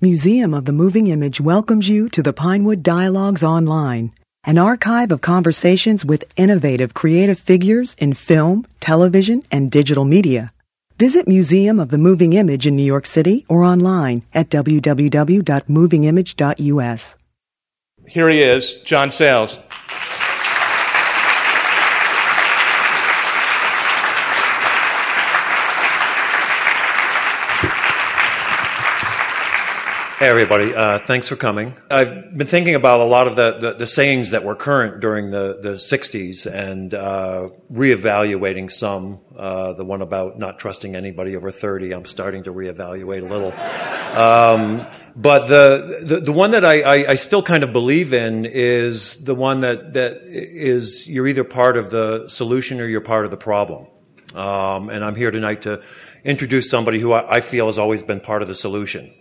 Museum of the Moving Image welcomes you to the Pinewood Dialogues Online, an archive of conversations with innovative creative figures in film, television, and digital media. Visit Museum of the Moving Image in New York City or online at www.movingimage.us. Here he is, John Sayles. Hey, everybody. Thanks for coming. I've been thinking about a lot of the sayings that were current during the 60s and reevaluating some. The one about not trusting anybody over 30, I'm starting to reevaluate a little. But the one that I still kind of believe in is the one that is you're either part of the solution or you're part of the problem. And I'm here tonight to introduce somebody who I feel has always been part of the solution.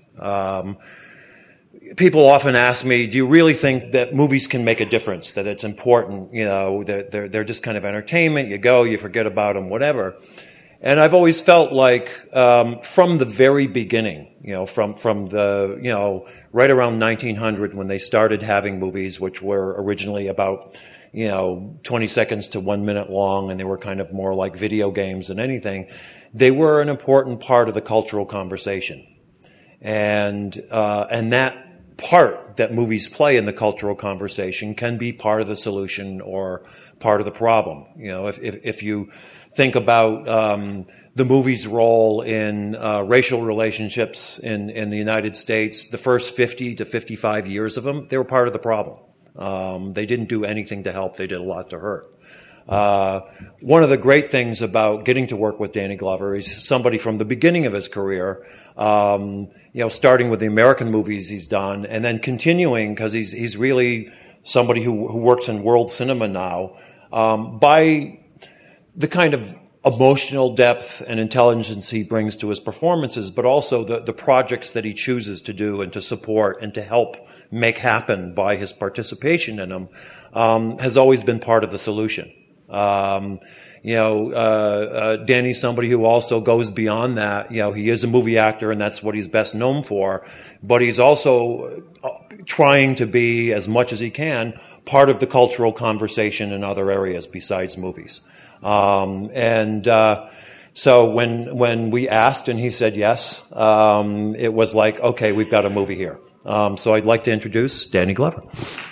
People often ask me, do you really think that movies can make a difference, that it's important, you know, they're just kind of entertainment, you go, you forget about them, whatever. And I've always felt like, from the very beginning, you know, from the, you know, right around 1900 when they started having movies, which were originally about, you know, 20 seconds to 1 minute long, and they were kind of more like video games than anything, they were an important part of the cultural conversation. And that part that movies play in the cultural conversation can be part of the solution or part of the problem. You know, if you think about the movie's role in racial relationships in the United States, the first 50 to 55 years of them, they were part of the problem. They didn't do anything to help; they did a lot to hurt. One of the great things about getting to work with Danny Glover is somebody from the beginning of his career, you know, starting with the American movies he's done and then continuing because he's really somebody who works in world cinema now, by the kind of emotional depth and intelligence he brings to his performances, but also the projects that he chooses to do and to support and to help make happen by his participation in them, has always been part of the solution. Danny's somebody who also goes beyond that. You know, he is a movie actor and that's what he's best known for, but he's also trying to be, as much as he can, part of the cultural conversation in other areas besides movies. So when we asked and he said yes, it was like, okay, we've got a movie here. So I'd like to introduce Danny Glover.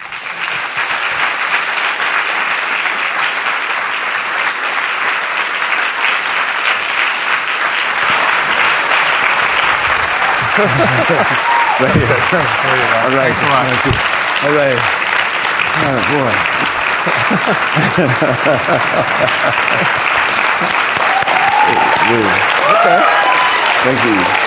Right here. All right. Thanks a lot. All right. Oh, boy. Okay. Thank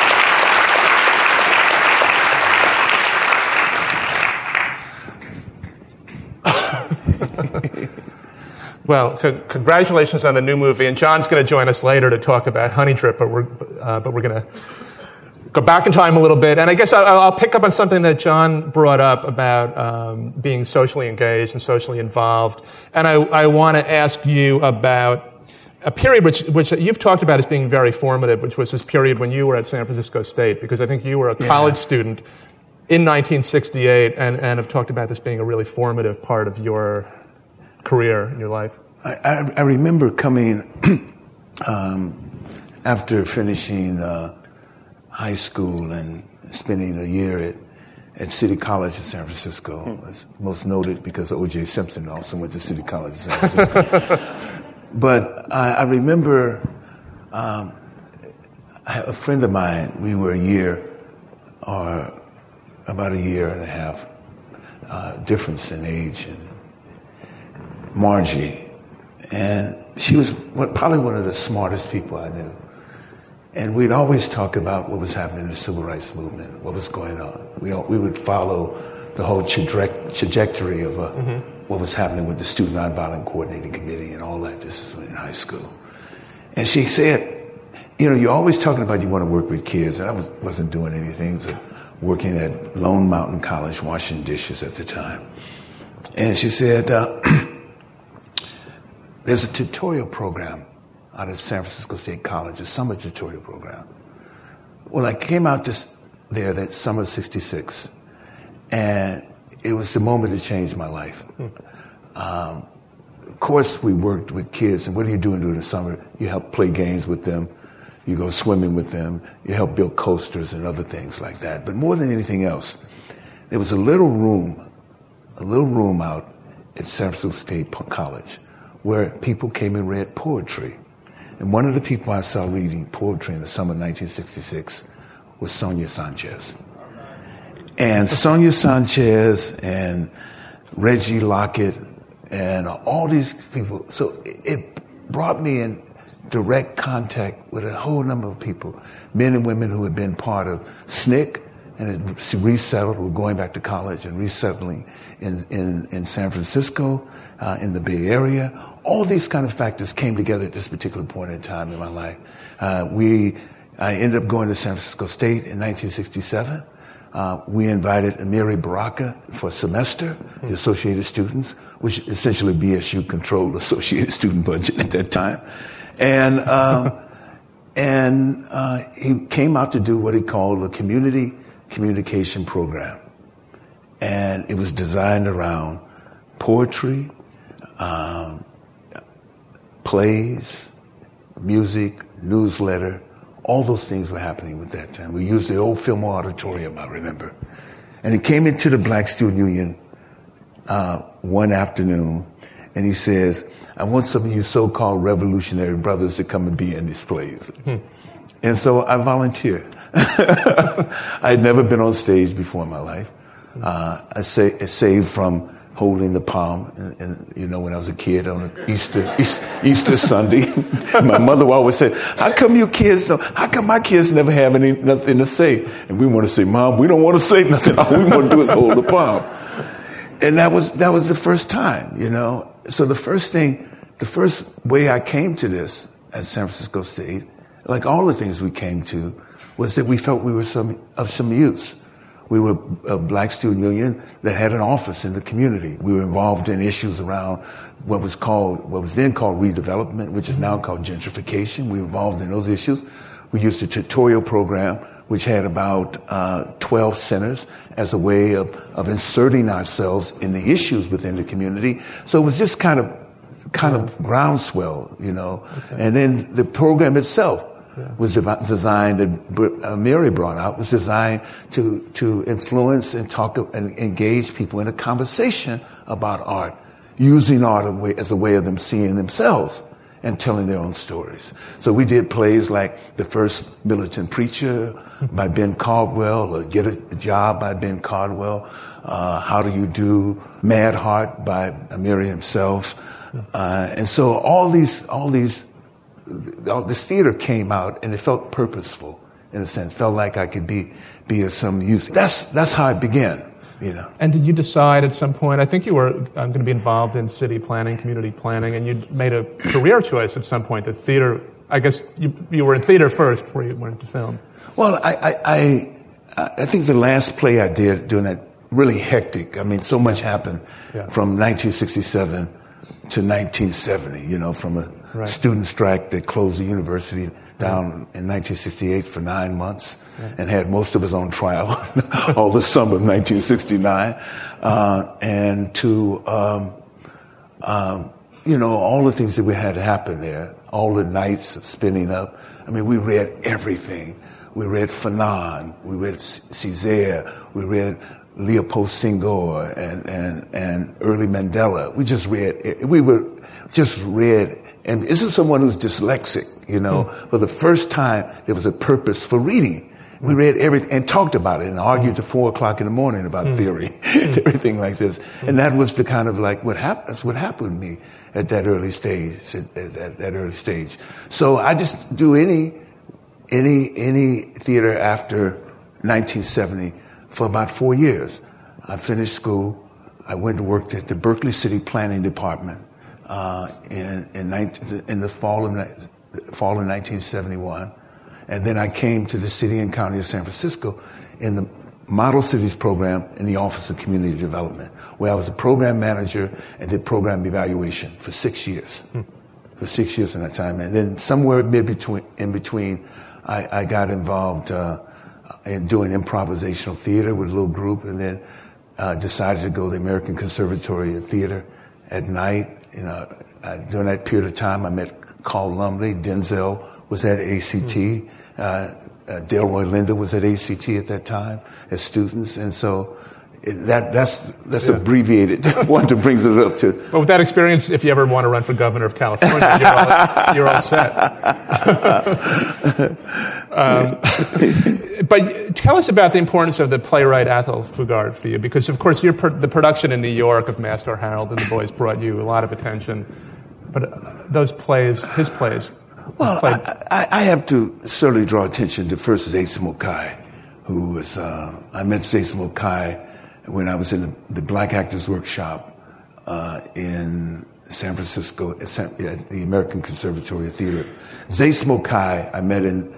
you. Well, congratulations on the new movie, and John's going to join us later to talk about Honey Drip, but we're going to go back in time a little bit, and I guess I'll pick up on something that John brought up about being socially engaged and socially involved, and I want to ask you about a period which you've talked about as being very formative, which was this period when you were at San Francisco State, because I think you were a college student in 1968, and have talked about this being a really formative part of your career in your life. I remember coming after finishing high school and spending a year at City College in San Francisco. It's most noted because O.J. Simpson also went to City College in San Francisco. But I remember a friend of mine, we were about a year and a half difference in age, and Margie. And she was probably one of the smartest people I knew. And we'd always talk about what was happening in the civil rights movement, what was going on. We would follow the whole trajectory of what was happening with the Student Nonviolent Coordinating Committee and all that. This was in high school. And she said, you know, you're always talking about you want to work with kids. And I wasn't doing anything, so working at Lone Mountain College, washing dishes at the time. And she said, there's a tutorial program out of San Francisco State College, a summer tutorial program. Well, I came out this there that summer of '66, and it was the moment that changed my life. Of course, we worked with kids, and what do you do during the summer? You help play games with them, you go swimming with them, you help build coasters and other things like that. But more than anything else, there was a little room out at San Francisco State College where people came and read poetry. And one of the people I saw reading poetry in the summer of 1966 was Sonia Sanchez. And Sonia Sanchez and Reggie Lockett and all these people. So it brought me in direct contact with a whole number of people, men and women who had been part of SNCC and had resettled, were going back to college and resettling in San Francisco, in the Bay Area. All these kind of factors came together at this particular point in time in my life. I ended up going to San Francisco State in 1967. We invited Amiri Baraka for a semester, the Associated Students, which essentially BSU controlled the Associated Student budget at that time. And he came out to do what he called a community communication program. And it was designed around poetry, plays, music, newsletter. All those things were happening at that time. We used the old Fillmore Auditorium, I remember. And he came into the Black Student Union one afternoon, and he says, I want some of you so-called revolutionary brothers to come and be in these plays. And so I volunteered. I had never been on stage before in my life. I saved from holding the palm, and you know, when I was a kid on Easter Sunday, my mother would always say, how come my kids never have nothing to say? And we want to say, Mom, we don't want to say nothing. All we want to do is hold the palm. And that was the first time, you know. So the first way I came to this at San Francisco State, like all the things we came to, was that we felt we were of some use. We were a Black Student Union that had an office in the community. We were involved in issues around what was then called redevelopment, which is now called gentrification. We were involved in those issues. We used a tutorial program, which had about 12 centers as a way of inserting ourselves in the issues within the community. So it was just kind of groundswell, you know. Okay. And then the program itself was designed, that Mary brought out, was designed to influence and talk and engage people in a conversation about art, using art as a way of them seeing themselves and telling their own stories. So we did plays like The First Militant Preacher by Ben Caldwell, or Get a Job by Ben Caldwell, How Do You Do, Mad Heart by Amiri himself. And so all this theater came out, and it felt purposeful in a sense. Felt like I could be of some use. That's how it began, you know. And did you decide at some point? I think you were going to be involved in city planning, community planning, and you made a career choice at some point. That theater. I guess you were in theater first before you went into film. Well, I think the last play I did during that really hectic. I mean, so much happened from 1967 to 1970. You know, from a student strike that closed the university down in 1968 for 9 months and had most of us on trial all the summer of 1969, and to you know, all the things that we had happen there, all the nights of spinning up. I mean, we read everything. We read Fanon, we read Césaire, we read Leopold Senghor and early Mandela. We just read, and this is someone who's dyslexic, you know. For the first time, there was a purpose for reading. We read everything and talked about it and argued till 4 o'clock in the morning about theory, everything like this. And that was the kind of like what happened to me at that early stage. At that early stage, so I just do any theater after 1970 for about 4 years. I finished school. I went to work at the Berkeley City Planning Department in the fall of 1971. And then I came to the City and County of San Francisco in the Model Cities program in the Office of Community Development, where I was a program manager and did program evaluation for 6 years. For 6 years in that time. And then somewhere in between, I got involved and doing improvisational theater with a little group, and then decided to go to the American Conservatory of Theater at night. During that period of time, I met Carl Lumbly. Denzel was at ACT. Delroy Lindo was at ACT at that time as students, and so that's abbreviated. One to brings it up to. But with that experience, if you ever want to run for governor of California, you're all set. But tell us about the importance of the playwright Athol Fugard for you, because of course the production in New York of Master Harold and the Boys brought you a lot of attention. But those plays, his plays. Well, I have to certainly draw attention to first Zace Mokai, who was, I met Zace Mokai when I was in the Black Actors Workshop in San Francisco at the American Conservatory of Theater. Zace Mokai I met in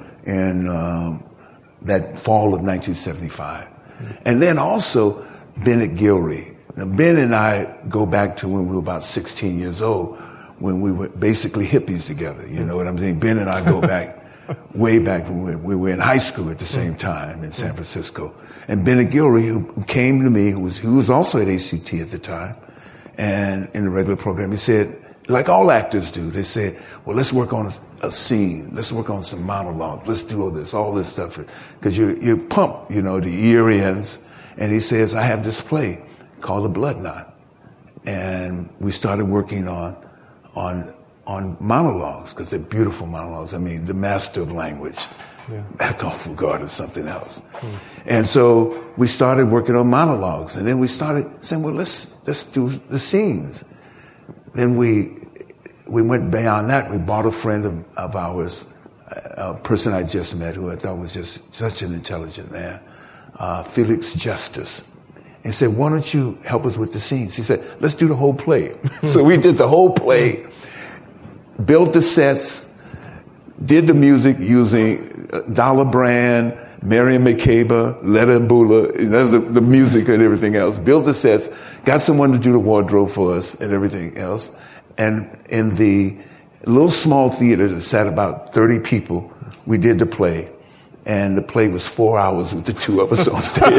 that fall of 1975. And then also Bennett Gilry. Now, Ben and I go back to when we were about 16 years old, when we were basically hippies together. You know what I'm saying? Ben and I go back way back when we were in high school at the same time in San Francisco. And Bennett Gilry, who came to me, who was also at ACT at the time, and in the regular program, he said, like all actors do, they said, well, let's work on a scene. Let's work on some monologue. Let's do all this stuff. Because you're pumped, the year ends. And he says, I have this play called The Blood Knot. And we started working on monologues, because they're beautiful monologues. I mean, the master of language. Athol Fugard is something else. And so we started working on monologues, and then we started saying, well, let's do the scenes. Then we went beyond that. We bought a friend of ours, a person I just met, who I thought was just such an intelligent man, Felix Justice, and said, why don't you help us with the scenes? He said, let's do the whole play. So we did the whole play, built the sets, did the music using Dollar Brand, Miriam Makeba, Letta Mbula, that's the music and everything else. Built the sets, got someone to do the wardrobe for us and everything else. And in the little small theater that sat about 30 people, we did the play. And the play was 4 hours with the two of us on stage.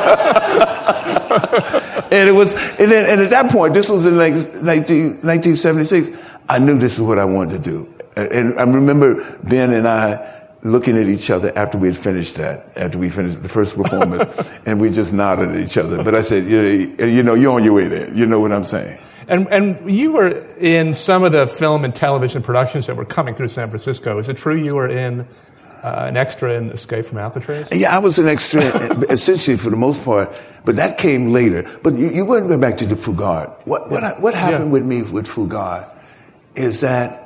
And at that point, this was in 1976, I knew this is what I wanted to do. And I remember Ben and I looking at each other after we finished the first performance, and we just nodded at each other. But I said, you're on your way there. You know what I'm saying? And you were in some of the film and television productions that were coming through San Francisco. Is it true you were in an extra in Escape from Alcatraz? Yeah, I was an extra, essentially for the most part, but that came later. But you wouldn't go back to the Fugard. What happened with me with Fugard is that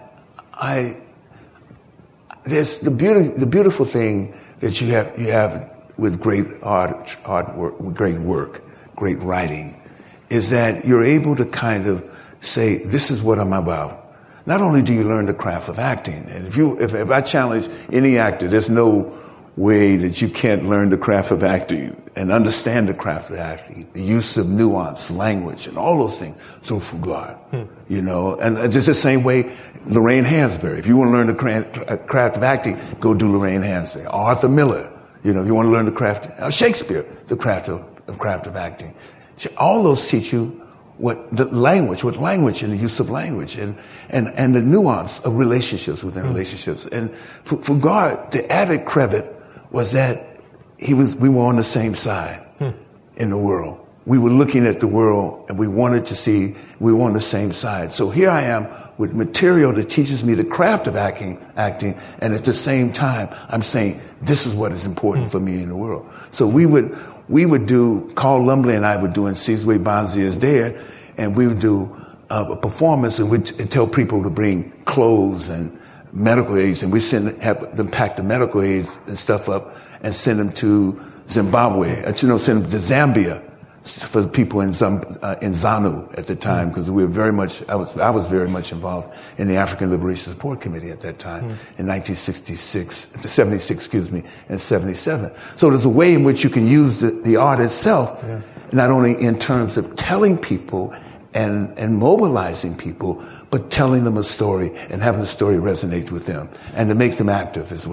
there's the beautiful thing that you have with great artwork, great work, great writing, is that you're able to kind of say, this is what I'm about. Not only do you learn the craft of acting, and if I challenge any actor, there's no way that you can't learn the craft of acting and understand the craft of acting, the use of nuance, language, and all those things through Fugard. And just the same way, Lorraine Hansberry. If you want to learn the craft of acting, go do Lorraine Hansberry. Arthur Miller. If you want to learn the craft, Shakespeare, the craft of acting. All those teach you what language and the use of language and the nuance of relationships within relationships. And for Fugard, the added credit was that we were on the same side in the world. We were looking at the world and we wanted to see we were on the same side. So here I am with material that teaches me the craft of acting, and at the same time, I'm saying this is what is important for me in the world. So we would do, Carl Lumbly and I would do in Sizwe Banzi is Dead, and we would do a performance in which and tell people to bring clothes and medical aids, and we have them pack the medical aids and stuff up and send them to Zimbabwe, send them to Zambia for the people in ZANU at the time, because I was very much involved in the African Liberation Support Committee at that time in 76, and 77. So there's a way in which you can use the art itself, not only in terms of telling people and mobilizing people, but telling them a story and having the story resonate with them and to make them active as well.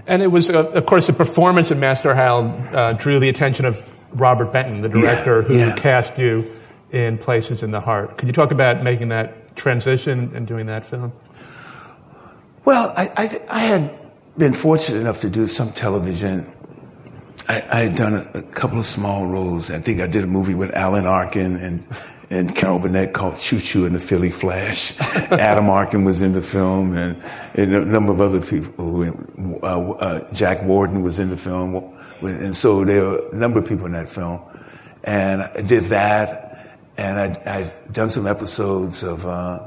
And it was, of course, the performance of Master Hal drew the attention of Robert Benton, the director who cast you in Places in the Heart. Could you talk about making that transition and doing that film? Well, I had been fortunate enough to do some television. I had done a couple of small roles. I think I did a movie with Alan Arkin and Carol Burnett called Choo Choo and the Philly Flash. Adam Arkin was in the film, and a number of other people. Jack Warden was in the film, and so there were a number of people in that film. And I did that, and I'd done some episodes of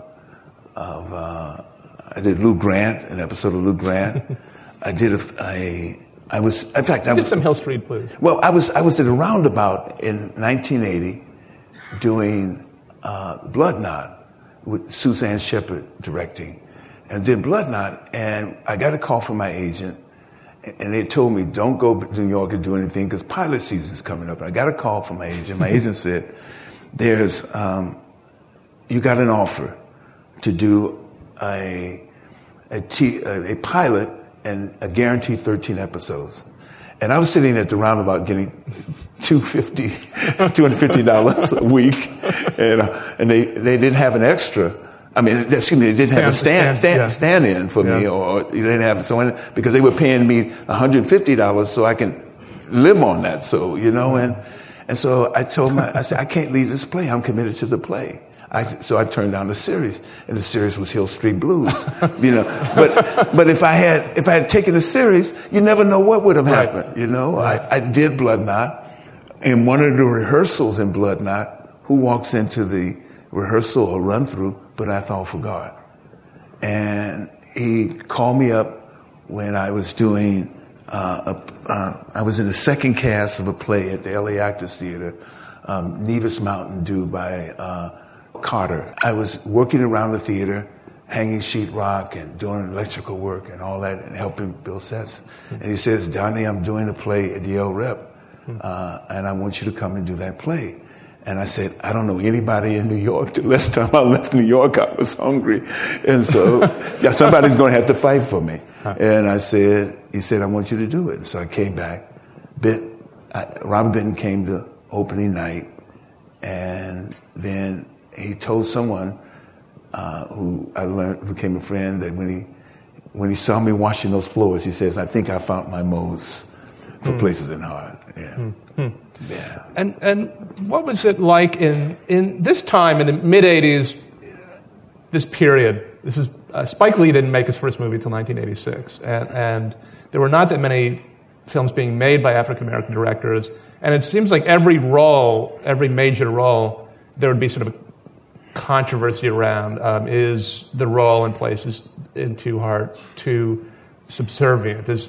I did Lou Grant, an episode of Lou Grant. I did I did some Hill Street Blues. Well, I was at a roundabout in 1980 doing Blood Knot with Suzanne Shepard directing, and did Blood Knot, and I got a call from my agent, and they told me, don't go to New York and do anything because pilot season's coming up. And I got a call from my agent. My agent said, there's, you got an offer to do a pilot and a guaranteed 13 episodes. And I was sitting at the roundabout getting $250 a week, and they didn't have an extra. I mean, excuse me, they didn't have a stand in for me, or they didn't have someone because they were paying me $150 so I can live on that. So and so I told I said, I can't leave this play. I'm committed to the play. So I turned down the series, and the series was Hill Street Blues, But if I had taken the series, you never know what would have happened, Right. I did Blood Knot. In one of the rehearsals in Blood Knot, who walks into the rehearsal or run through, but I thought for God. And he called me up when I was doing, I was in the second cast of a play at the LA Actors Theater, Nevis Mountain Dew by Carter. I was working around the theater, hanging sheetrock and doing electrical work and all that, and helping build sets. And he says, Donnie, I'm doing a play at Yale Rep, and I want you to come and do that play. And I said, I don't know anybody in New York. The last time I left New York, I was hungry. And so, somebody's going to have to fight for me. And he said, I want you to do it. And so I came back. Robert Benton came to opening night, and then he told someone who I learned became a friend that when he saw me washing those floors, he says, I think I found my Mose for Places in the Heart. Yeah. Yeah. And what was it like in this time in the mid '80s? This period. This is Spike Lee didn't make his first movie until 1986, and there were not that many films being made by African American directors. And it seems like every major role, there would be sort of a controversy around. Is the role in Places in Too Hard too subservient? Is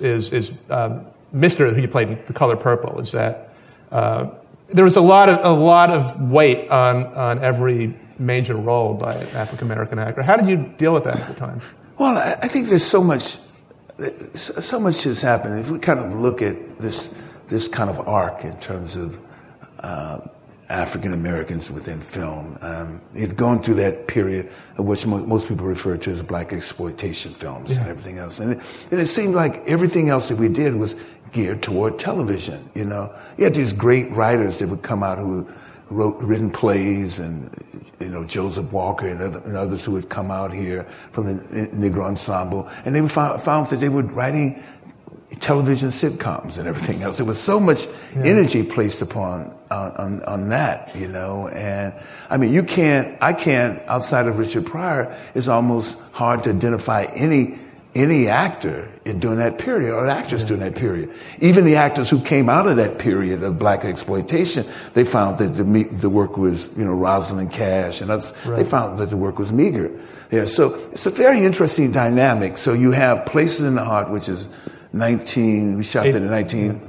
Mr. who you played in The Color Purple? Is that there was a lot of weight on every major role by an African American actor. How did you deal with that at the time? Well, I think there's so much has happened. If we kind of look at this kind of arc in terms of African Americans within film, it's gone through that period of which most people refer to as black exploitation films and everything else. And it seemed like everything else that we did was geared toward television. You had these great writers that would come out who written plays, and Joseph Walker and others who would come out here from the Negro Ensemble, and they found that they were writing television sitcoms and everything else. There was so much energy placed upon on that, and I mean, I can't outside of Richard Pryor, it's almost hard to identify any actor during that period or actress during that period. Even the actors who came out of that period of black exploitation, they found that the work was, Rosalind Cash and others, they found that the work was meager. Yeah, so it's a very interesting dynamic. So you have Places in the Heart, which is we shot that in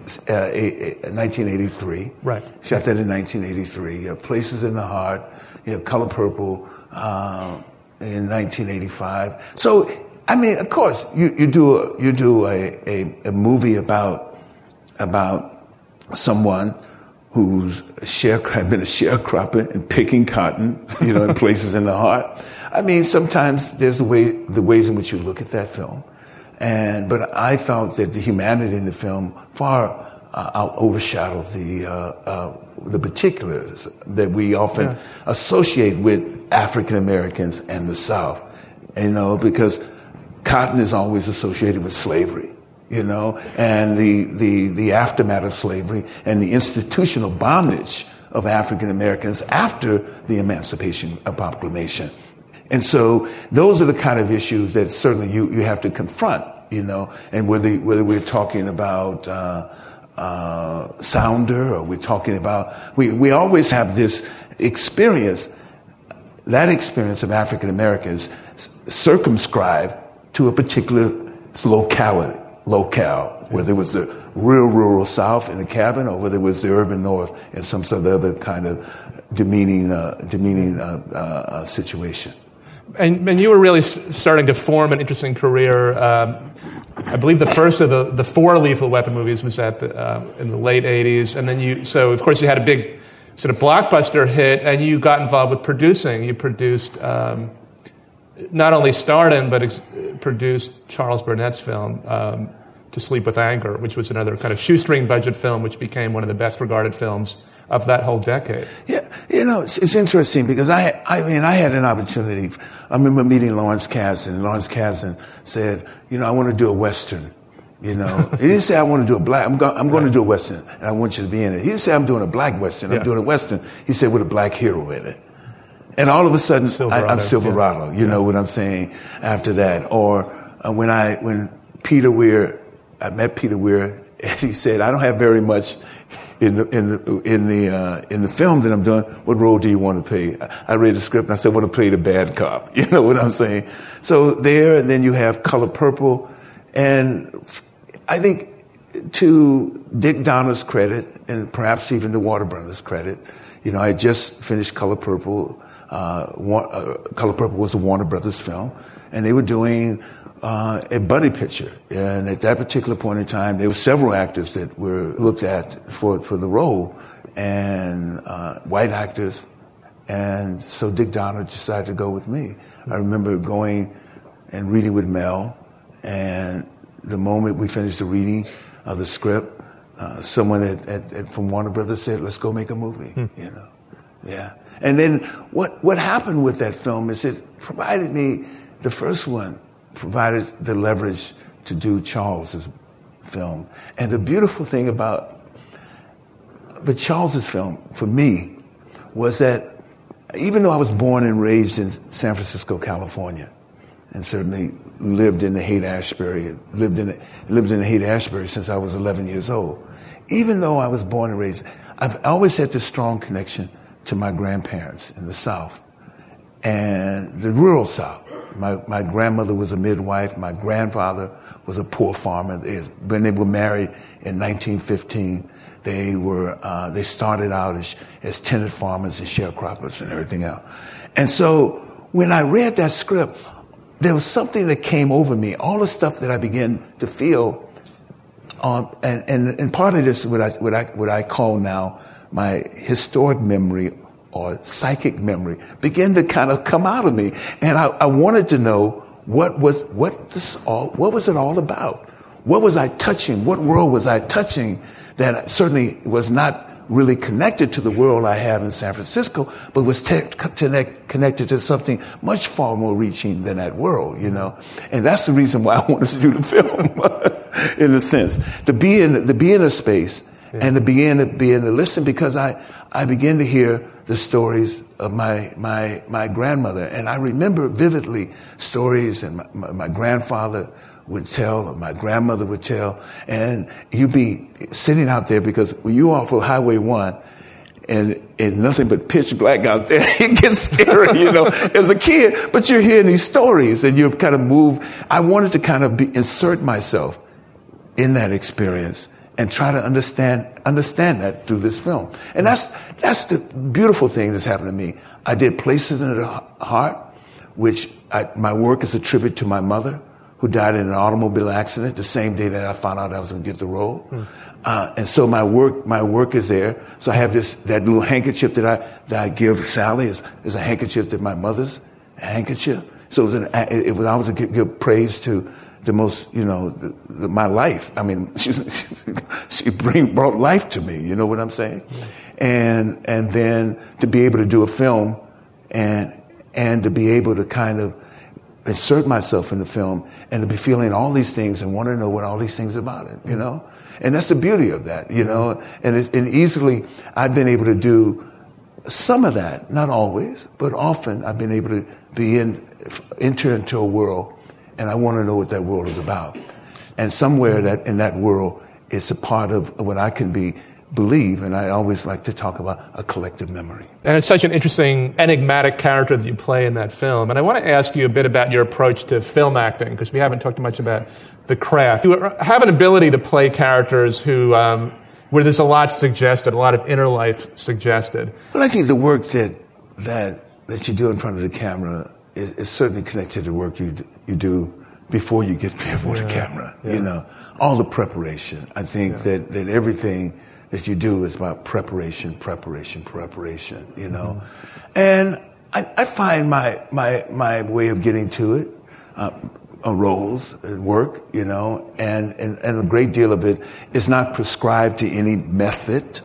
1983. Right. Shot that in 1983. You have Places in the Heart. You have Color Purple in 1985. So, I mean, of course, you do a movie about someone who's been a sharecropper and picking cotton, in Places in the Heart. I mean, sometimes there's the ways in which you look at that film. But I thought that the humanity in the film far overshadowed the particulars that we often associate with African Americans and the South. Because cotton is always associated with slavery, and the aftermath of slavery and the institutional bondage of African Americans after the Emancipation Proclamation. And so those are the kind of issues that certainly you have to confront, and whether we're talking about Sounder or we're talking about, we always have this experience, that experience of African Americans circumscribed to a particular locale, whether it was the real rural South in the cabin or whether it was the urban North in some sort of other kind of demeaning situation. And you were really starting to form an interesting career. I believe the first of the 4 Lethal Weapon movies was in the late 80s. And then so of course you had a big sort of blockbuster hit and you got involved with producing. You produced, not only starred in, but produced Charles Burnett's film, To Sleep with Anger, which was another kind of shoestring budget film, which became one of the best regarded films of that whole decade. Yeah, it's interesting because I had an opportunity. I remember meeting Lawrence Kasdan. Lawrence Kasdan said, I want to do a Western. He didn't say I want to do a black. I'm going to do a Western, and I want you to be in it. He didn't say I'm doing a black Western. I'm doing a Western. He said with a black hero in it. And all of a sudden, I'm Silverado. You know what I'm saying? After that, or when Peter Weir, I met Peter Weir, and he said, I don't have very much in the film that I'm doing. What role do you want to play? I read the script and I said, I want to play the bad cop. You know what I'm saying? So there, and then you have Color Purple, and I think to Dick Donner's credit, and perhaps even to Warner Brothers' credit, I just finished Color Purple. Color Purple was a Warner Brothers film, and they were doing a buddy picture. And at that particular point in time, there were several actors that were looked at for the role, and white actors. And so Dick Donner decided to go with me. I remember going and reading with Mel, and the moment we finished the reading of the script, someone from Warner Brothers said, let's go make a movie, Yeah. And then what happened with that film is it provided me, the first one, provided the leverage to do Charles's film. And the beautiful thing about Charles's film, for me, was that even though I was born and raised in San Francisco, California, and certainly lived in the Haight-Ashbury, lived in the Haight-Ashbury since I was 11 years old, even though I was born and raised, I've always had this strong connection to my grandparents in the South and the rural South. My grandmother was a midwife. My grandfather was a poor farmer. When they were married in 1915, they started out as tenant farmers and sharecroppers and everything else. And so when I read that script, there was something that came over me. All the stuff that I began to feel, and part of this, what I call now my historic memory or psychic memory, began to kind of come out of me. And I wanted to know what was it all about? What was I touching? What world was I touching that certainly was not really connected to the world I have in San Francisco, but was connected to something much far more reaching than that world, And that's the reason why I wanted to do the film, in a sense, to be in a space and to begin to listen, because I began to hear the stories of my grandmother, and I remember vividly stories, and my grandfather would tell, or my grandmother would tell, and you'd be sitting out there, because when you off of Highway 1 and nothing but pitch black out there, it gets scary, as a kid, but you're hearing these stories and you're kind of moved. I wanted to kind of insert myself in that experience and try to understand that through this film. And that's the beautiful thing that's happened to me. I did Places in the Heart, which my work is a tribute to my mother, who died in an automobile accident the same day that I found out I was going to get the role. And so my work is there. So I have that little handkerchief that I give Sally is a handkerchief that my mother's handkerchief. So I was to give praise to the most, my life. I mean, she brought life to me. You know what I'm saying? And then to be able to do a film and to be able to kind of insert myself in the film and to be feeling all these things and want to know what all these things about it, And that's the beauty of that, And easily I've been able to do some of that, not always, but often I've been able to enter into a world, and I want to know what that world is about. And somewhere that in that world is a part of what I can believe, and I always like to talk about a collective memory. And it's such an interesting, enigmatic character that you play in that film. And I want to ask you a bit about your approach to film acting, because we haven't talked much about the craft. You have an ability to play characters who, where there's a lot suggested, a lot of inner life suggested. Well, I think the work that you do in front of the camera is certainly connected to the work you do before you get before the camera. All the preparation. I think that everything that you do is about preparation. And I find my way of getting to it, roles and work, and a great deal of it is not prescribed to any method,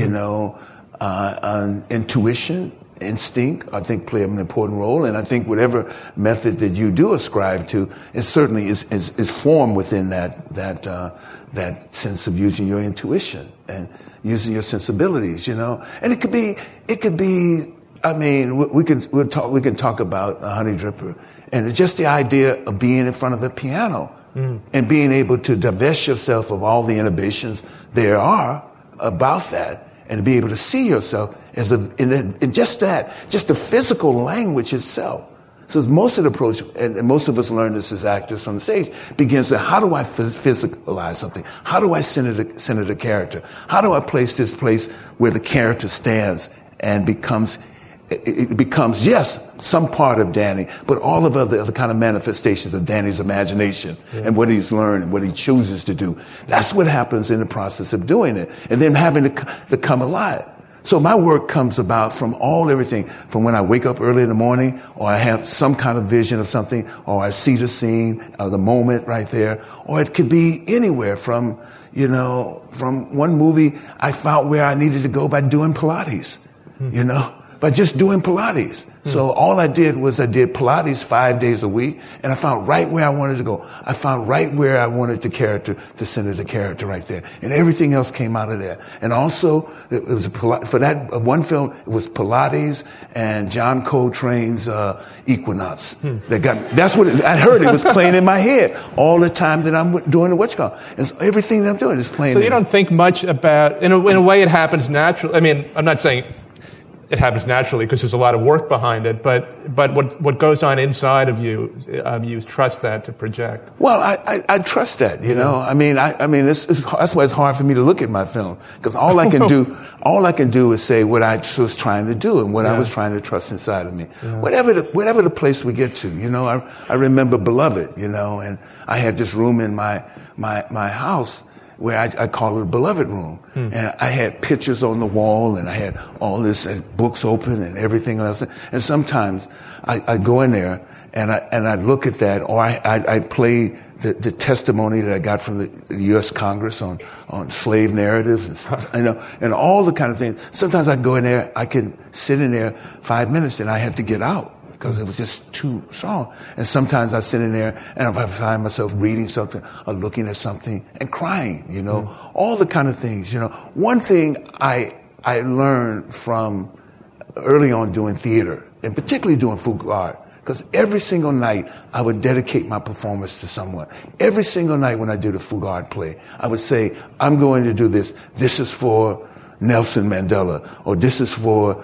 intuition, instinct, I think play an important role. And I think whatever method that you do ascribe to is certainly is formed within that sense of using your intuition and using your sensibilities, And it could be, I mean, we can talk about Honey Dripper, and it's just the idea of being in front of a piano and being able to divest yourself of all the inhibitions there are about that, and to be able to see yourself as in just the physical language itself. So most of the approach, and most of us learn this as actors from the stage, begins with how do I physicalize something? How do I center the character? How do I place this place where the character stands and becomes, yes, some part of Danny, but all of the other kind of manifestations of Danny's imagination and what he's learned and what he chooses to do. That's what happens in the process of doing it, and then having to come alive. So my work comes about from everything, from when I wake up early in the morning, or I have some kind of vision of something, or I see the scene, the moment right there, or it could be anywhere from one movie I found where I needed to go by doing Pilates, by just doing Pilates. So all I did was I did Pilates 5 days a week, and I found right where I wanted to go. I found right where I wanted the character to center the character right there, and everything else came out of there. And also, it was for that one film, it was Pilates and John Coltrane's Equinox. That's what I heard. It was playing in my head all the time that I'm doing the and everything that I'm doing is playing. So you don't think much about in a way it happens naturally. I mean, I'm not saying it happens naturally because there's a lot of work behind it, but what goes on inside of you, you trust that to project. Well, I trust that, I mean, that's why it's hard for me to look at my film, because all I can do is say what I was trying to do and what I was trying to trust inside of me. Yeah. Whatever the place we get to, I remember Beloved, and I had this room in my house where I call it a Beloved room. And I had pictures on the wall, and I had all this, books open and everything else. And sometimes I go in there and I look at that, or I play the testimony that I got from the U.S. Congress on slave narratives and all the kind of things. Sometimes I go in there, I can sit in there 5 minutes, and I have to get out, because it was just too strong. And sometimes I sit in there and I find myself reading something or looking at something and crying, all the kind of things, One thing I learned from early on doing theater, and particularly doing Fugard, because every single night I would dedicate my performance to someone. Every single night when I did a Fugard play, I would say, I'm going to do this. This is for Nelson Mandela, or this is for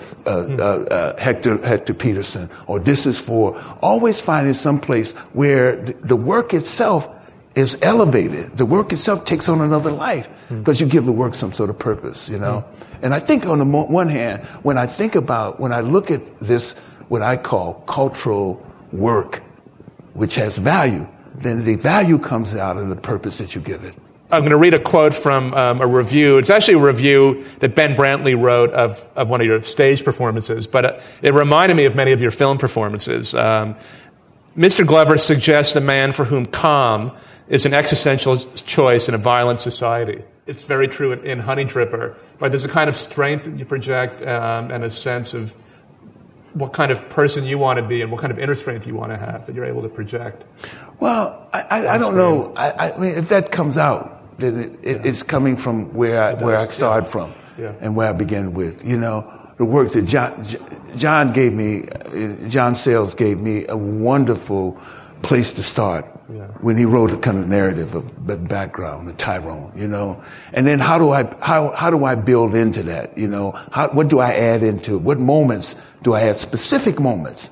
Hector Peterson, or this is for always finding some place where the work itself is elevated. The work itself takes on another life, because you give the work some sort of purpose, And I think on the one hand, when I look at this, what I call cultural work, which has value, then the value comes out of the purpose that you give it. I'm going to read a quote from a review. It's actually a review that Ben Brantley wrote of one of your stage performances, but it reminded me of many of your film performances. Mr. Glover suggests a man for whom calm is an existential choice in a violent society. It's very true in Honey Dripper, but there's a kind of strength that you project and a sense of what kind of person you want to be and what kind of inner strength you want to have that you're able to project. Well, I don't know. I mean, if that comes out, then it's coming from where I started from and where I began with. You know, the work that John gave me, John Sayles gave me a wonderful place to start when he wrote a kind of narrative of the background, the Tyrone, you know. And then how do I build into that, you know? What do I add into it? What moments do I add? Specific moments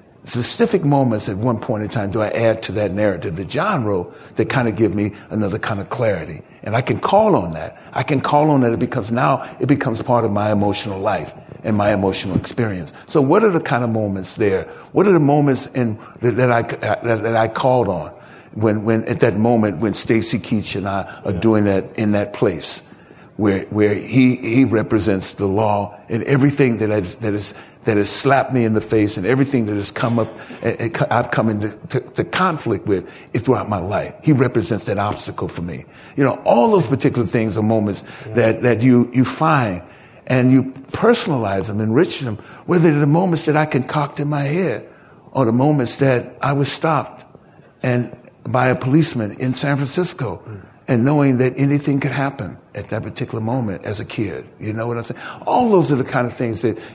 at one point in time do I add to that narrative that John wrote that kind of give me another kind of clarity. And I can call on that. It becomes part of my emotional life and my emotional experience. So what are the kind of moments there? What are the moments that I called on when at that moment when Stacy Keach and I are doing that in that place where he represents the law and everything that has slapped me in the face and everything that has come up, I've come into conflict with throughout my life. He represents that obstacle for me. You know, all those particular things are moments that you find and you personalize them, enrich them, whether they're the moments that I concoct in my head or the moments that I was stopped and by a policeman in San Francisco and knowing that anything could happen at that particular moment as a kid. You know what I'm saying? All those are the kind of things that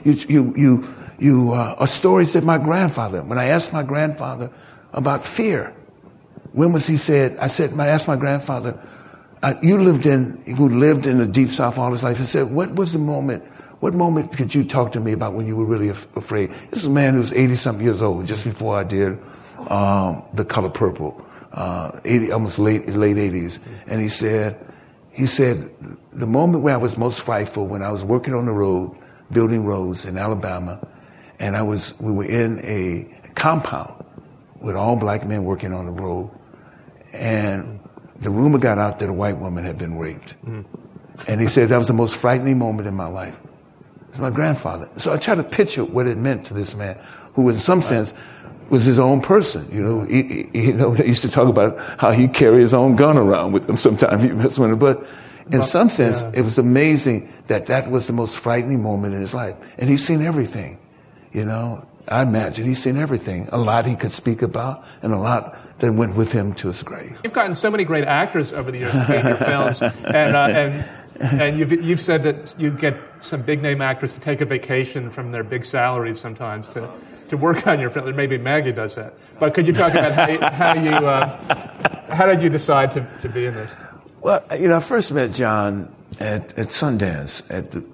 you are stories that my grandfather, when I asked my grandfather about fear, when was he said, I asked my grandfather, who lived in the Deep South all his life, and said, what moment could you talk to me about when you were really afraid? This is a man who was 80-something years old, just before I did The Color Purple, almost late 80s. And he said, the moment where I was most frightful, when I was working on the road, building roads in Alabama, and we were in a compound with all black men working on the road, and the rumor got out that a white woman had been raped. And he said that was the most frightening moment in my life. It's my grandfather. So I try to picture what it meant to this man, who in some sense was his own person. You know, they used to talk about how he carried his oon gun around with him sometimes. He messed with it. But in some sense, it was amazing that was the most frightening moment in his life. And he's seen everything, you know. I imagine he's seen everything. A lot he could speak about, and a lot that went with him to his grave. You've gotten so many great actors over the years to be in your films, and you've said that you get some big name actors to take a vacation from their big salaries sometimes to work on your film. Maybe Maggie does that. But could you talk about how did you decide to be in this? Well, you know, I first met John at Sundance at the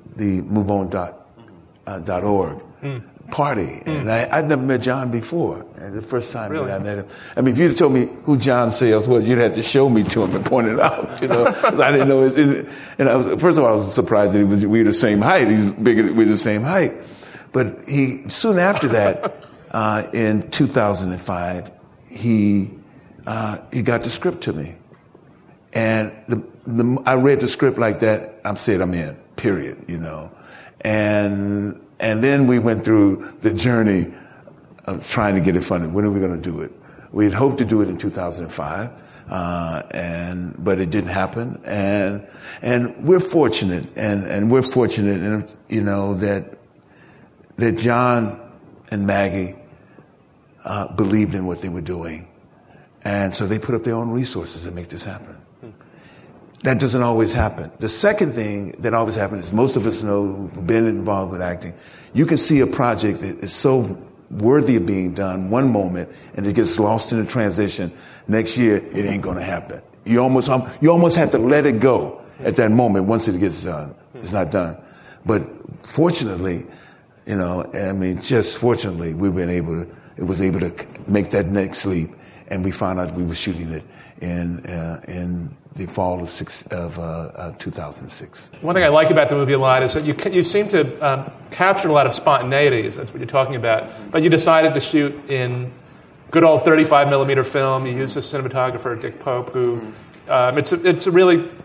MoveOn.org party, and I'd never met John before. And the first time that I met him, I mean, if you'd have told me who John Sayles was, you'd have to show me to him and point it out, you know, 'cause I didn't know and first of all, I was surprised that we were the same height. He's bigger, we're the same height. But soon after that, in 2005, he got the script to me. And I read the script like that. I said, I'm in, period, you know. And then we went through the journey of trying to get it funded. When are we going to do it? We had hoped to do it in 2005, but it didn't happen. And we're fortunate, and we're fortunate, you know, that John and Maggie believed in what they were doing. And so they put up their own resources to make this happen. That doesn't always happen. The second thing that always happens is most of us know who've been involved with acting. You can see a project that is so worthy of being done one moment and it gets lost in the transition. Next year, it ain't going to happen. You almost have to let it go at that moment once it gets done. It's not done. But fortunately, you know, I mean, just fortunately, it was able to make that next leap, and we found out we were shooting it in the fall of 2006. One thing I like about the movie a lot is that you seem to capture a lot of spontaneity, that's what you're talking about, but you decided to shoot in good old 35 millimeter film. You used a cinematographer, Dick Pope, who it's a really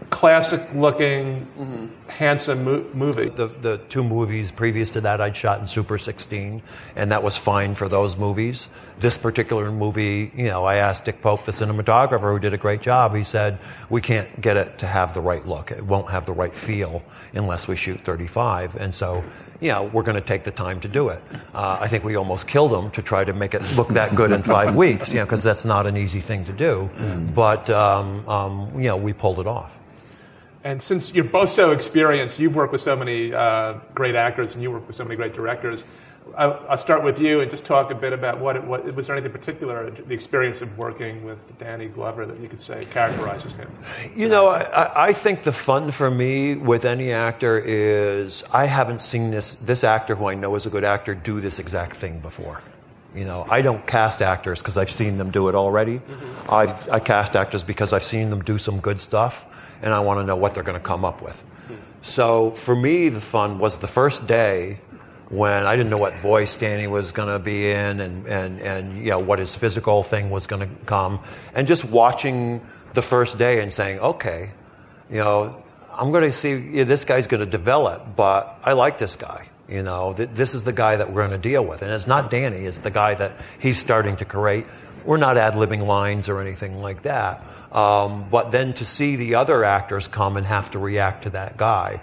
classic-looking, handsome movie. The two movies previous to that I'd shot in Super 16, and that was fine for those movies. This particular movie, I asked Dick Pope, the cinematographer, who did a great job. He said, we can't get it to have the right look. It won't have the right feel unless we shoot 35. And so, we're going to take the time to do it. I think we almost killed him to try to make it look that good in 5 weeks, because that's not an easy thing to do. But, we pulled it off. And since you're both so experienced, you've worked with so many great actors and you work with so many great directors, I'll start with you and just talk a bit about what was there anything particular, the experience of working with Danny Glover that you could say characterizes him? I think the fun for me with any actor is I haven't seen this actor who I know is a good actor do this exact thing before. I don't cast actors because I've seen them do it already. I cast actors because I've seen them do some good stuff, and I want to know what they're going to come up with. So for me, the fun was the first day when I didn't know what voice Danny was going to be in and what his physical thing was going to come, and just watching the first day and saying, okay, I'm going to see this guy's going to develop, but I like this guy. This is the guy that we're going to deal with. And it's not Danny, it's the guy that he's starting to create. We're not ad-libbing lines or anything like that. But then to see the other actors come and have to react to that guy.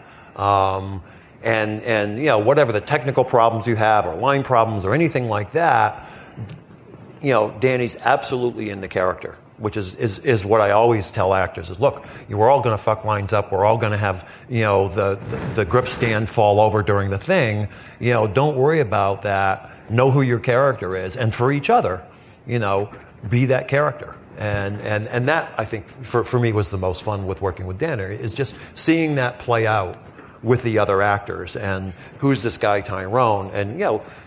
And whatever the technical problems you have or line problems or anything like that, Danny's absolutely in the character. Which is what I always tell actors is, look, we're all going to fuck lines up. We're all going to have, the grip stand fall over during the thing. Don't worry about that. Know who your character is. And for each other, be that character. And that, I think, for me was the most fun with working with Danny, is just seeing that play out with the other actors. And who's this guy, Tyrone? And,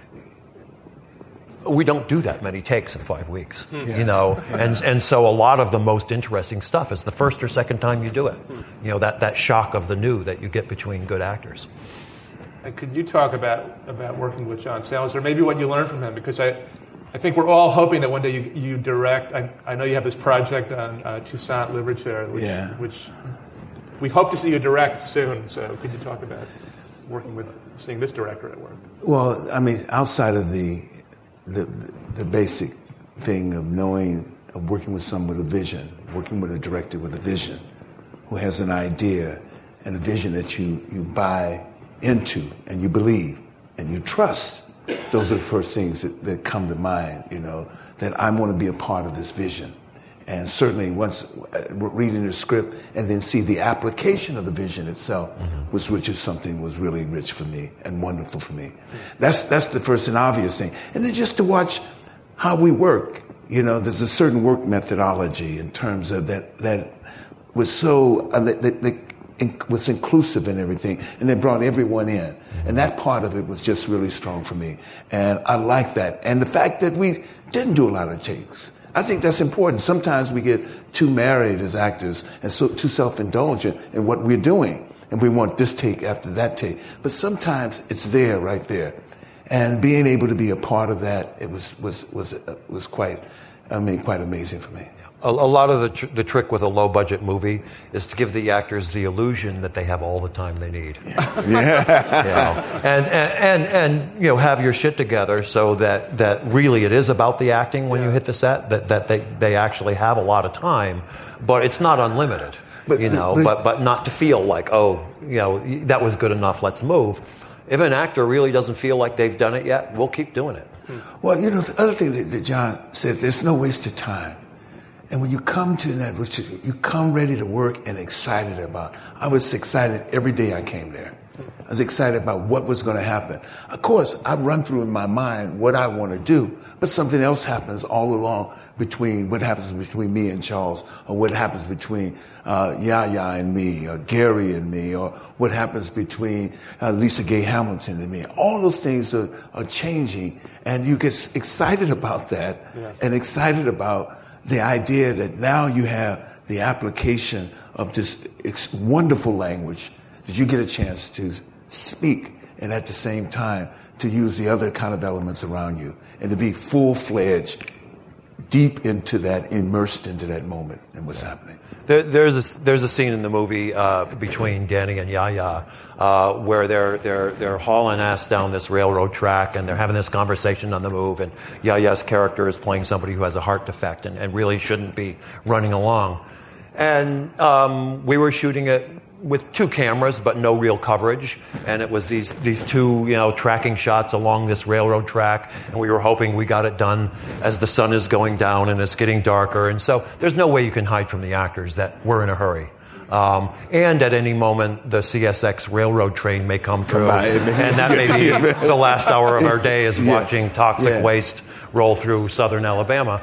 we don't do that many takes in 5 weeks, and so a lot of the most interesting stuff is the first or second time you do it. That shock of the new that you get between good actors. And could you talk about working with John Sayles, or maybe what you learned from him? Because I think we're all hoping that one day you direct. I know you have this project on Toussaint Louverture, which we hope to see you direct soon. So could you talk about seeing this director at work? Well, I mean, outside of the basic thing of working with someone with a vision, working with a director with a vision, who has an idea and a vision that you buy into and you believe and you trust. Those are the first things that come to mind, that I want to be a part of this vision. And certainly once reading the script and then see the application of the vision itself, which is something was really rich for me and wonderful for me. That's the first and obvious thing. And then just to watch how we work. There's a certain work methodology in terms of that was so, that was inclusive in everything, and they brought everyone in. And that part of it was just really strong for me. And I like that. And the fact that we didn't do a lot of takes. I think that's important. Sometimes we get too married as actors and so too self-indulgent in what we're doing. And we want this take after that take. But sometimes it's there, right there. And being able to be a part of that, it was quite amazing for me. A lot of the trick with a low-budget movie is to give the actors the illusion that they have all the time they need. And have your shit together so that really it is about the acting when you hit the set, that they actually have a lot of time, but it's not unlimited. But not to feel like, that was good enough, let's move. If an actor really doesn't feel like they've done it yet, we'll keep doing it. Well, the other thing that John said, there's no waste of time. And when you come to that, you come ready to work and excited about. I was excited every day I came there. I was excited about what was going to happen. Of course, I run through in my mind what I want to do, but something else happens all along what happens between me and Charles, or what happens between Yaya and me, or Gary and me, or what happens between Lisa Gay Hamilton and me. All those things are changing, and you get excited about that, and excited about the idea that now you have the application of this wonderful language that you get a chance to speak, and at the same time to use the other kind of elements around you, and to be full-fledged, deep into that, immersed into that moment and what's happening. There's a scene in the movie between Danny and Yahya where they're hauling ass down this railroad track, and they're having this conversation on the move, and Yahya's character is playing somebody who has a heart defect and really shouldn't be running along. And we were shooting it with 2 cameras, but no real coverage. And it was these 2, tracking shots along this railroad track. And we were hoping we got it done as the sun is going down and it's getting darker. And so there's no way you can hide from the actors that we're in a hurry. And at any moment, the CSX railroad train may come through. And that may be the last hour of our day is watching toxic waste roll through southern Alabama.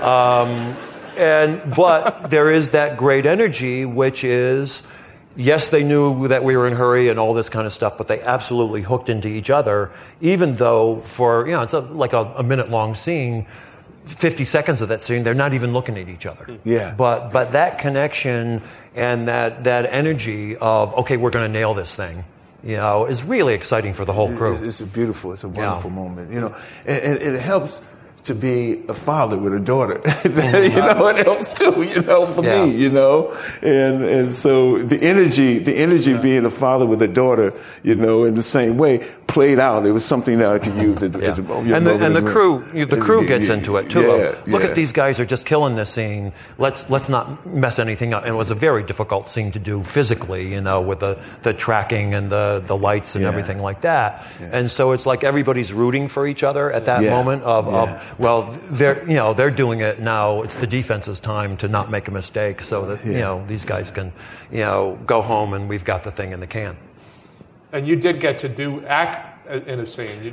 But there is that great energy, which is, yes, they knew that we were in a hurry and all this kind of stuff, but they absolutely hooked into each other, even though for, it's like a minute-long scene, 50 seconds of that scene, they're not even looking at each other. Yeah. But that connection and that energy of, okay, we're going to nail this thing, is really exciting for the whole crew. It's a wonderful moment, and it helps to be a father with a daughter. It helps too, for me, and so the energy being a father with a daughter, in the same way played out. It was something that I could use at the moment. And the crew gets into it too. Look at these guys are just killing this scene. Let's not mess anything up. And it was a very difficult scene to do physically, with the tracking and the lights and everything like that. And so it's like everybody's rooting for each other at that moment well, they're doing it now. It's the defense's time to not make a mistake, so that these guys can go home and we've got the thing in the can. And you did get to act in a scene.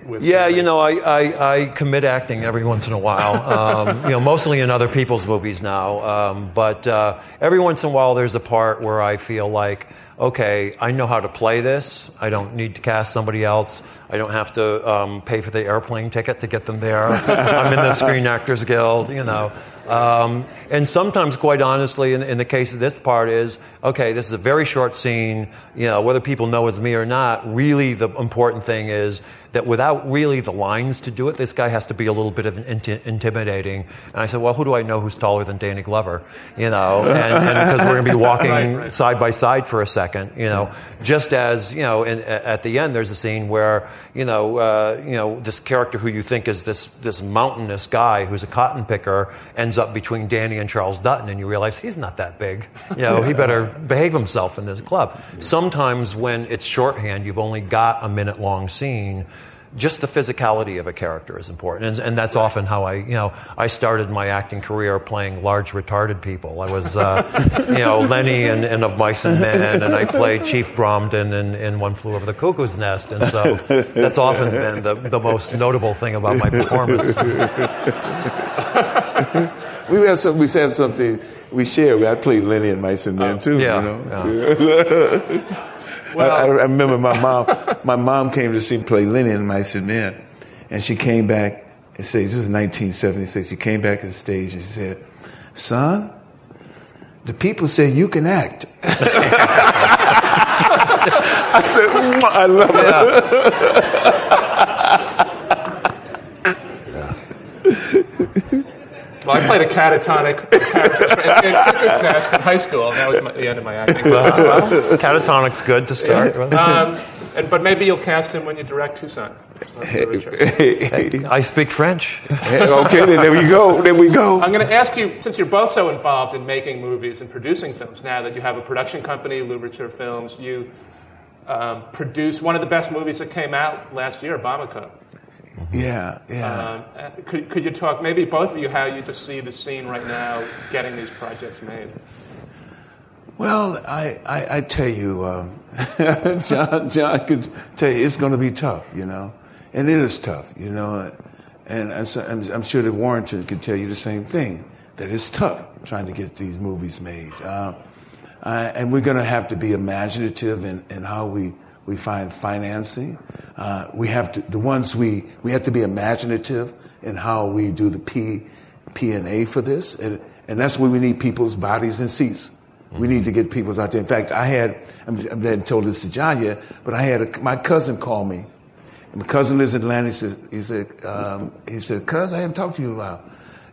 I commit acting every once in a while. Mostly in other people's movies now. But every once in a while, there's a part where I feel like, okay, I know how to play this. I don't need to cast somebody else. I don't have to pay for the airplane ticket to get them there. I'm in the Screen Actors Guild, and sometimes, quite honestly, in the case of this part is, okay, this is a very short scene, whether people know it's me or not, really the important thing is that without really the lines to do it, this guy has to be a little bit of intimidating. And I said, well, who do I know who's taller than Danny Glover? And because we're going to be walking side by side for a second, just as, at the end, there's a scene where, this character who you think is this mountainous guy who's a cotton picker ends up between Danny and Charles Dutton, and you realize he's not that big. He better behave himself in this club. Sometimes when it's shorthand, you've only got a minute-long scene, just the physicality of a character is important, and that's often how I started my acting career playing large retarded people. I was Lenny in Of Mice and Men, and I played Chief Bromden in One Flew Over the Cuckoo's Nest, and so that's often been the most notable thing about my performance. We have something we share. I played Lenny in Mice and Men too. Well, I remember my mom came to see me play Lenny in Mice and Men, and she came back and said, this is 1976, she came back on stage and she said, son, the people say you can act. I said, I love it. Well, I played a catatonic character in Cuckoo's Nest in high school, and that was the end of my acting. Well, catatonic's good to start. But maybe you'll cast him when you direct Toussaint. I speak French. Okay, then there we go. I'm going to ask you, since you're both so involved in making movies and producing films now that you have a production company, Louverture Films, you produced one of the best movies that came out last year, Bamako. Yeah. Could you talk, maybe both of you, how you just see the scene right now getting these projects made? Well, I tell you, John could tell you it's going to be tough, and it is tough, and I'm sure that Warrington can tell you the same thing, that it's tough trying to get these movies made, and we're going to have to be imaginative in how we find financing. We have to be imaginative in how we do the P&A for this, and that's where we need people's bodies and seats. We need to get people out there. In fact, I hadn't told this to John yet, but my cousin called me. And my cousin lives in Atlanta. He said, "Cuz, I haven't talked to you in a while."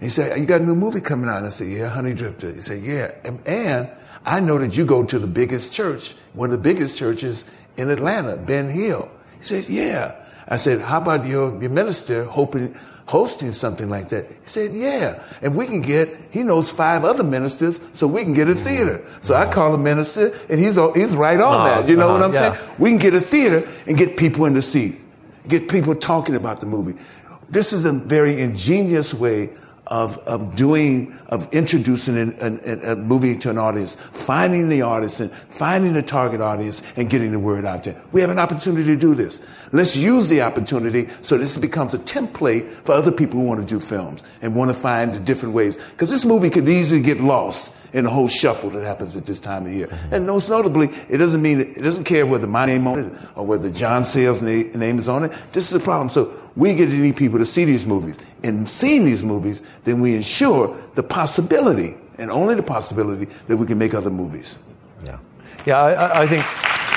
He said, you got a new movie coming out? I said, yeah, Honey Drifter. He said, yeah. And I know that you go to the biggest church, one of the biggest churches in Atlanta, Ben Hill. He said, yeah. I said, how about your minister hosting something like that? He said, yeah. And we can he knows 5 other ministers, so we can get a theater. So I call a minister, and he's right on that. You know what I'm saying? We can get a theater and get people in the seat, get people talking about the movie. This is a very ingenious way of introducing a movie to an audience, finding the audience and finding the target audience and getting the word out there. We have an opportunity to do this. Let's use the opportunity so this becomes a template for other people who want to do films and want to find the different ways. Because this movie could easily get lost in the whole shuffle that happens at this time of year. And most notably, it doesn't care whether my name on it or whether John Sayles' name is on it. This is the problem. So we get to need people to see these movies. And seeing these movies, then we ensure the possibility, and only the possibility, that we can make other movies. Yeah. Yeah, I think,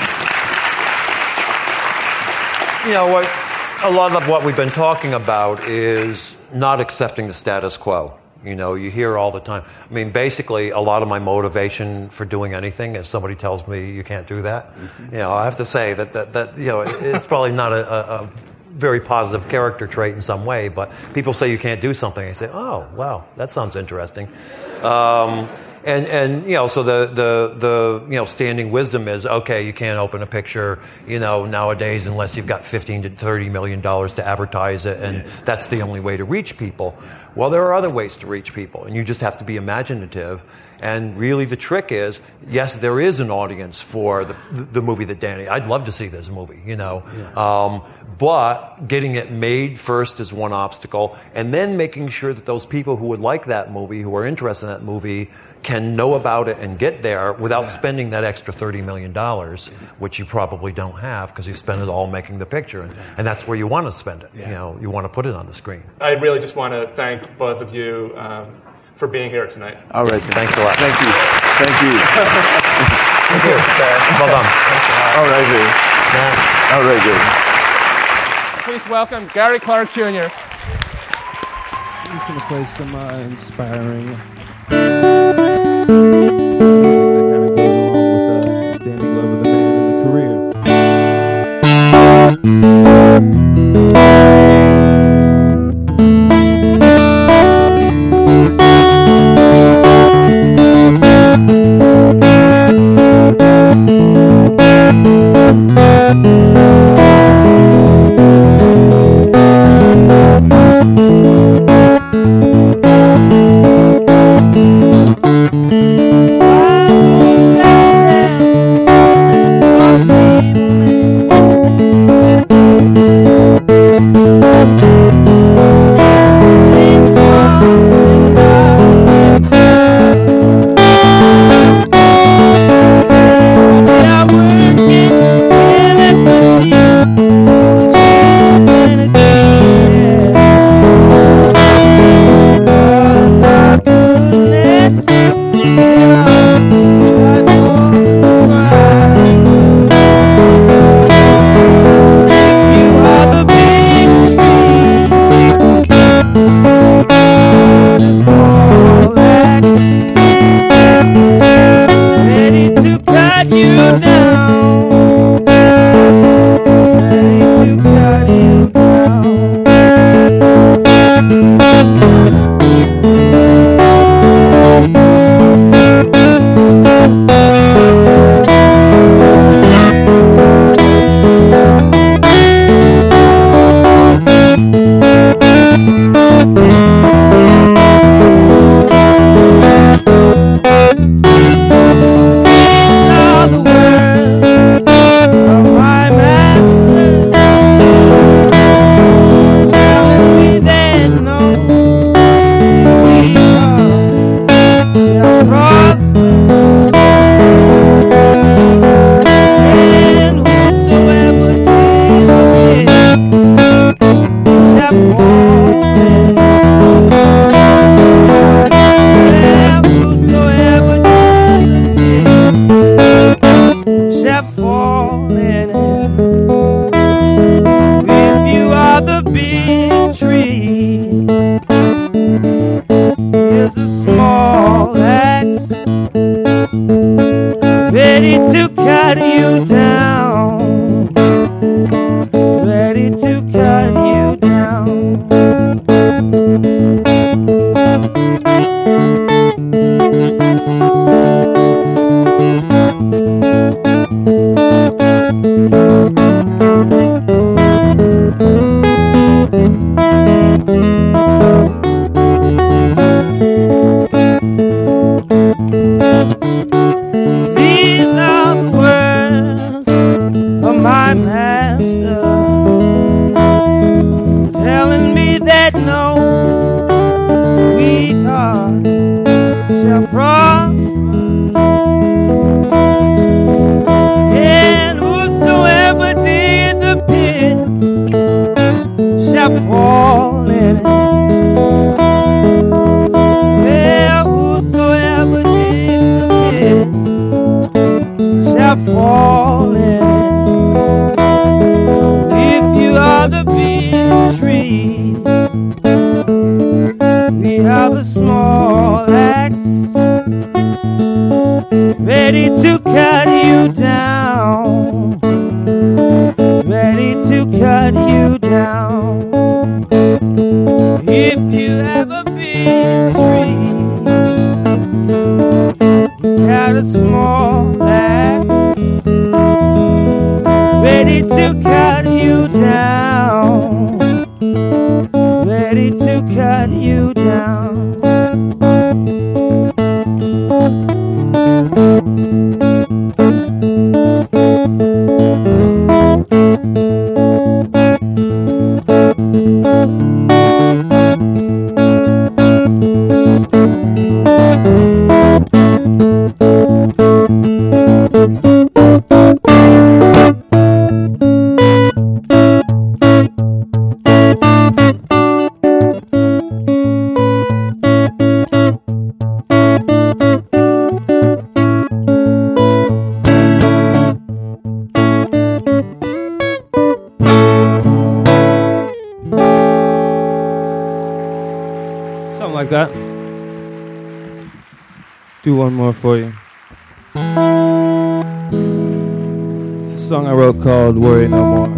a lot of what we've been talking about is not accepting the status quo. You hear all the time. I mean, basically, a lot of my motivation for doing anything is somebody tells me you can't do that. I have to say that it's probably not a very positive character trait in some way, but people say you can't do something. I say, oh, wow, that sounds interesting. So the standing wisdom is, okay, you can't open a picture, nowadays unless you've got $15 to $30 million to advertise it, and that's the only way to reach people. Well, there are other ways to reach people, and you just have to be imaginative. And really the trick is, yes, there is an audience for the movie that Danny, I'd love to see this movie, but getting it made first is one obstacle, and then making sure that those people who would like that movie, who are interested in that movie, can know about it and get there without spending that extra $30 million, which you probably don't have because you spend it all making the picture. And that's where you want to spend it. You want to put it on the screen. I really just want to thank both of you for being here tonight. All right. Thanks a lot. Thank you. Thank you. Thank you. Well done. All right, dude. Yeah. All right, dude. Please welcome Gary Clark Jr. He's going to play some inspiring music that kind of goes along with Danny Glover, the man and the career. me that no weak heart shall prosper, and whosoever did the pit shall fall in it. Well, whosoever did the pit shall fall in it. If you are the big tree, we are the small axe, ready to cut you down, ready to cut you down. If you have a big tree, he's got a small axe, ready to cut you down, ready to cut you down. Something like that. Do one more for you. It's a song I wrote called Worry No More.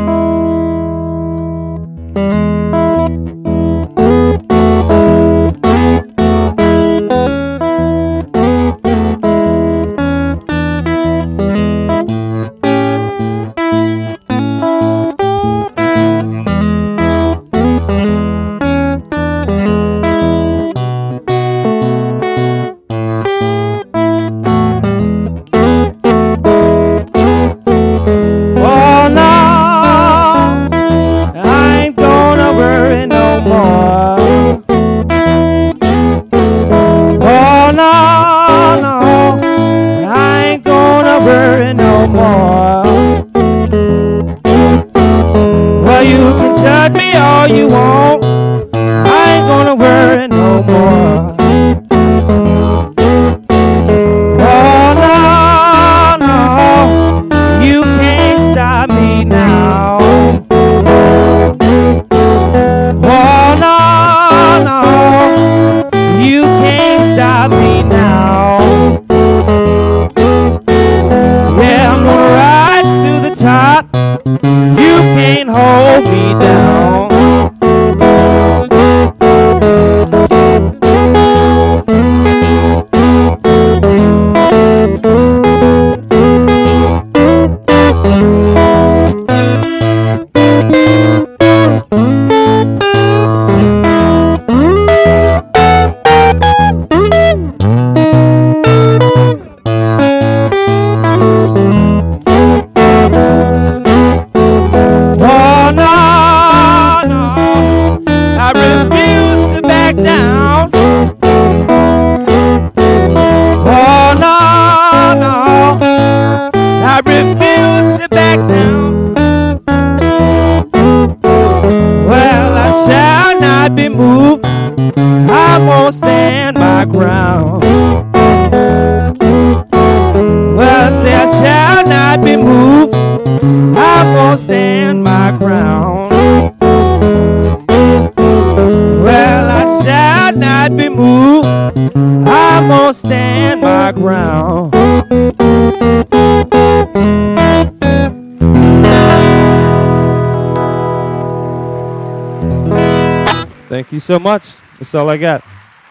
Thank you so much. That's all I got.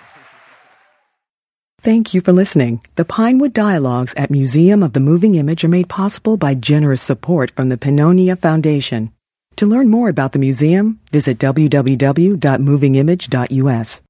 Thank you for listening. The Pinewood Dialogues at Museum of the Moving Image are made possible by generous support from the Pannonia Foundation. To learn more about the museum, visit www.movingimage.us.